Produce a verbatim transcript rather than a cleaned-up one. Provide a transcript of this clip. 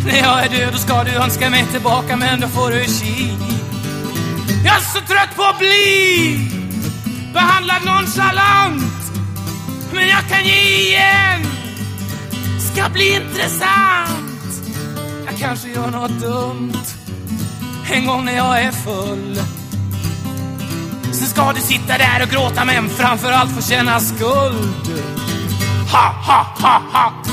När jag är död då ska du önska mig tillbaka, men då får du ki. Jag är så trött på att bli behandlad nonchalant, men jag kan ge igen. Ska bli intressant. Jag kanske gör något dumt en gång när jag är full. Sen ska du sitta där och gråta, men framförallt få känna skuld. Ha, ha, ha, ha.